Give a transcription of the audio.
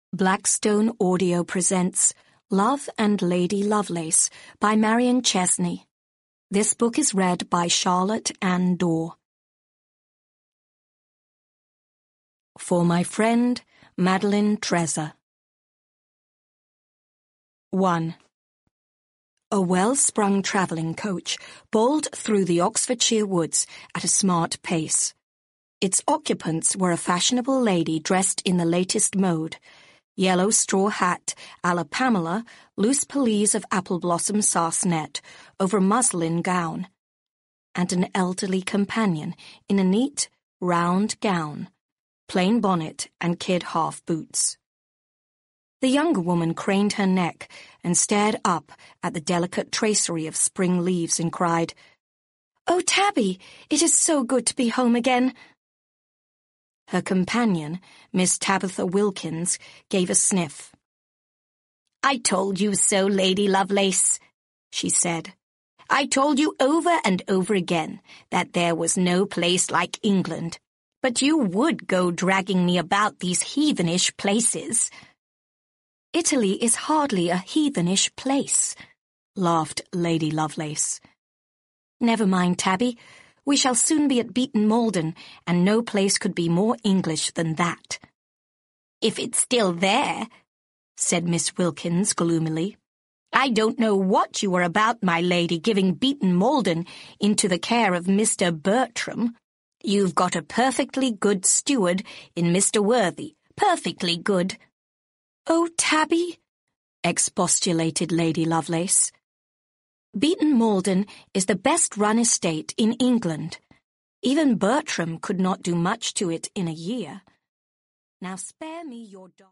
Blackstone Audio presents Love and Lady Lovelace by Marion Chesney. This book is read by Charlotte Ann Dorr. For my friend, Madeline Trezor. 1. A well-sprung travelling coach bowled through the Oxfordshire woods at a smart pace. Its occupants were a fashionable lady dressed in the latest mode, yellow straw hat a la Pamela, loose pelisse of apple blossom sarcenet over muslin gown, and an elderly companion in a neat, round gown, plain bonnet and kid half boots. The younger woman craned her neck and stared up at the delicate tracery of spring leaves and cried, "Oh, Tabby, it is so good to be home again." Her companion, Miss Tabitha Wilkins, gave a sniff. "I told you so, Lady Lovelace," she said. "I told you over and over again that there was no place like England, but you would go dragging me about these heathenish places." "Italy is hardly a heathenish place," laughed Lady Lovelace. "Never mind, Tabby. We shall soon be at Beaton Malden, and no place could be more English than that." "If it's still there," said Miss Wilkins gloomily. "I don't know what you were about, my lady, giving Beaton Malden into the care of Mr. Bertram. You've got a perfectly good steward in Mr. Worthy, perfectly good." "Oh, Tabby," expostulated Lady Lovelace. "Beaton Malden is the best-run estate in England. Even Bertram could not do much to it in a year. Now spare me your dog."